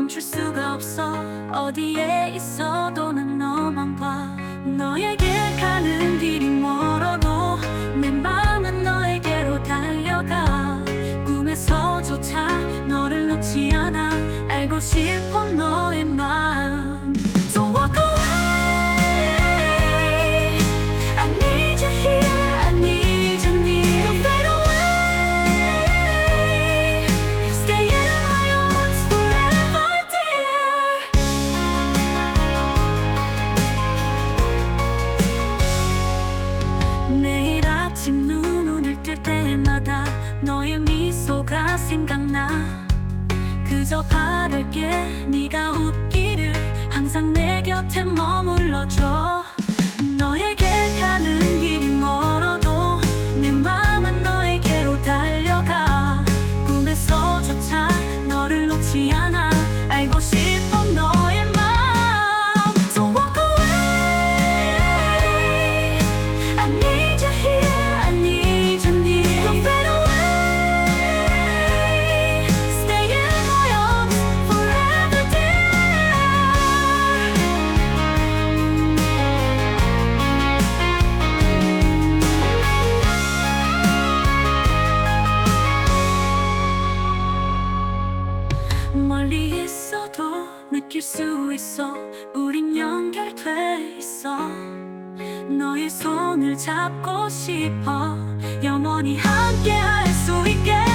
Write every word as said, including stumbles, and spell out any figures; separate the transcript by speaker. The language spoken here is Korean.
Speaker 1: 멈출 수가 없어. 어디에 있어도 난 너만 봐. 너에게 가는 길이 멀어도 내 맘은 너에게로 달려가. 꿈에서조차 너를 놓지 않아. 알고 싶어 너의 마음. Don't walk away. I need you here, I need you near. Don't fade away. Stay in my arms forever, dear. 매일 아침 눈을 뜰 때마다 너의 미소가 생각나. 그저 바랄게 네가 웃기를 항상 내 곁에 머물러줘. 너에게 가는 길이 멀어도 내 맘은 너에게로 달려가. 꿈에서조차 너를 놓지 않아. 알고 싶어 너의 마음. Don't walk away. I need you here, I need you near. Don't fade away. Stay in my arms forever, dear. 멀리 있어도 느낄 수 있어. 우린 연결돼 있어. 너의 손을 잡고 싶어. 영원히 함께 할 수 있게.